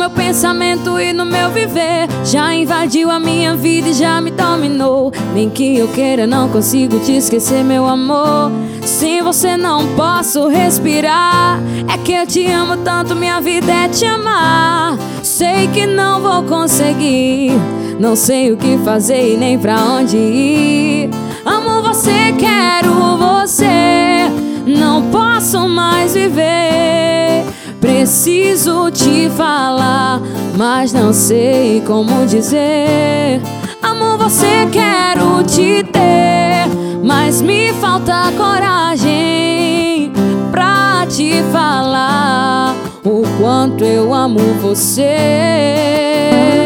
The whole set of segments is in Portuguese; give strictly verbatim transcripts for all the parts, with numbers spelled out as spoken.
meu pensamento e no meu viver. Já invadiu a minha vida e já me dominou. Nem que eu queira não consigo te esquecer, meu amor. Sem você não posso respirar. É que eu te amo tanto, minha vida é te amar. Sei que não vou conseguir, não sei o que fazer e nem pra onde ir. Amo você, quero você, não posso mais viver. Preciso te falar, mas não sei como dizer. Amo você, quero te ter, mas me falta coragem pra te falar o quanto eu amo você.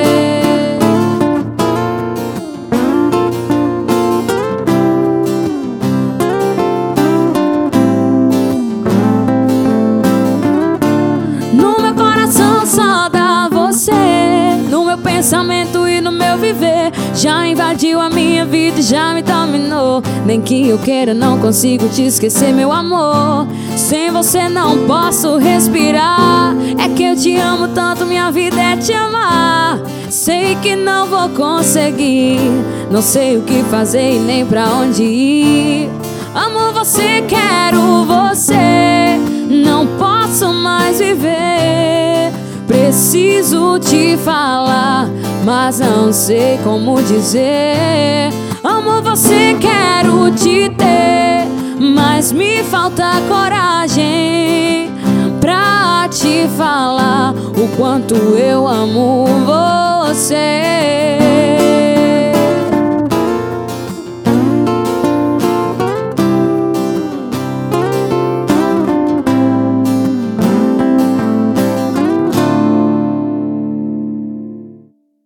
No meu coração só dá você, no meu pensamento e no meu viver. Já invadiu a minha vida e já me dominou. Nem que eu queira não consigo te esquecer, meu amor. Sem você não posso respirar. É que eu te amo tanto, minha vida é te amar. Sei que não vou conseguir, não sei o que fazer e nem pra onde ir. Amo você, quero você, não posso mais viver. Preciso te falar, mas não sei como dizer. Amo você, quero te ter, mas me falta coragem pra te falar o quanto eu amo você.